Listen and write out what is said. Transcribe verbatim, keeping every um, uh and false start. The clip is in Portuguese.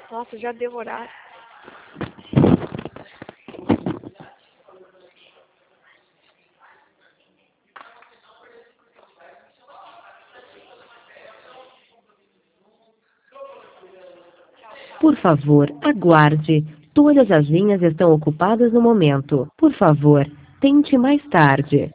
Nossa, já deu horário. Por favor, aguarde. Todas as linhas estão ocupadas no momento. Por favor, tente mais tarde.